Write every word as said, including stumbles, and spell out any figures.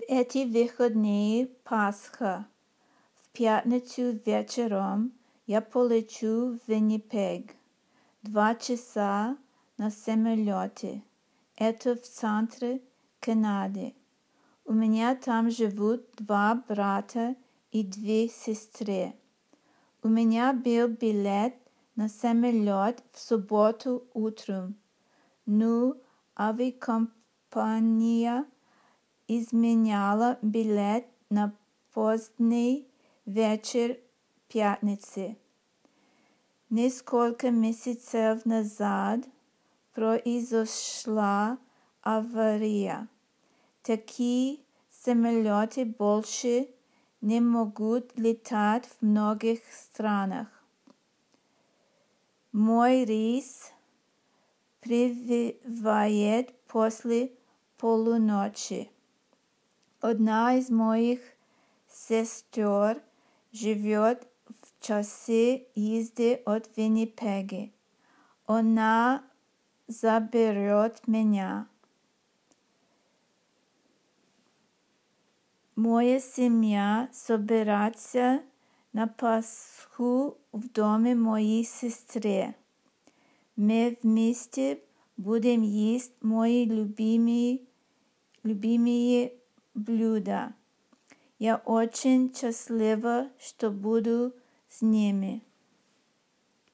эти выходные Пасха. В пятницу вечером я полечу в Виннипег. Два часа на самолете. Это в центре Канады. У меня там живут два брата и две сестры. У меня был билет на самолет в субботу утром, но авиакомпания изменяла билет на поздний вечер пятницы. Несколько месяцев назад произошла авария. Такие самолеты больше не могут летать в многих странах. Мой рейс прибывает после полуночи. Одна из моих сестер живет в часе езды от Виннипега. Она заберет меня. Моя семья собирается на Пасху в доме моей сестры. Мы вместе будем есть мои любимые, любимые блюда. Я очень счастлива, что буду с ними.